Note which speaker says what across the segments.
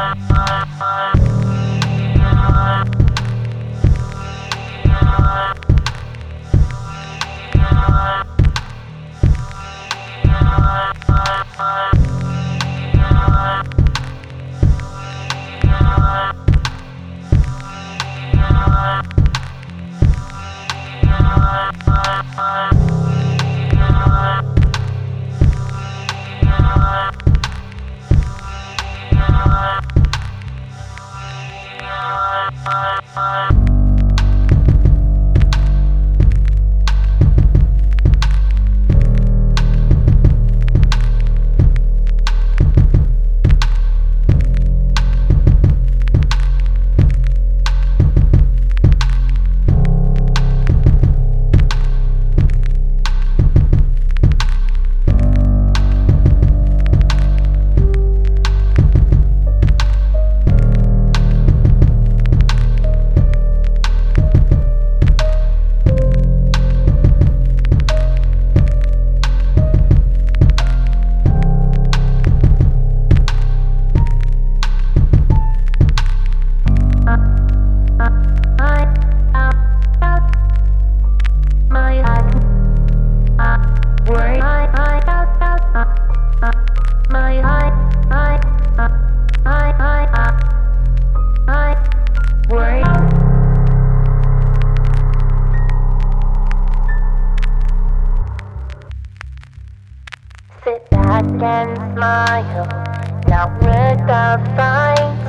Speaker 1: Sit back and smile, not worth the fight.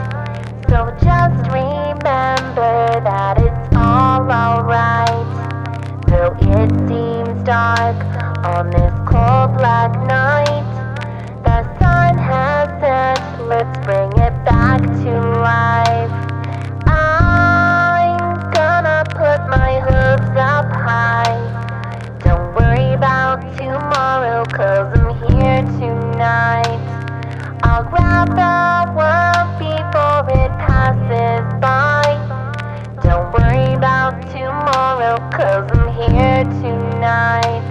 Speaker 1: So just remember that it's all alright. Though it seems dark on this cold black night, the sun has set, let's bring it back to life. I'm gonna put my hooves up high. Don't worry about tomorrow, 'cause I'm here tonight. I'll grab the world before it passes by. Don't worry about tomorrow, 'cause I'm here tonight.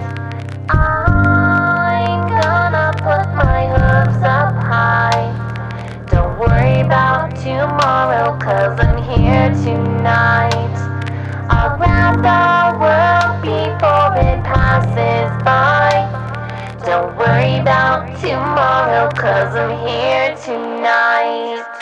Speaker 1: I'm gonna put my hooves up high. Don't worry about tomorrow, 'cause I'm here tonight. I'll grab the world before it passes by. Don't worry about tomorrow, 'cause I'm here tonight.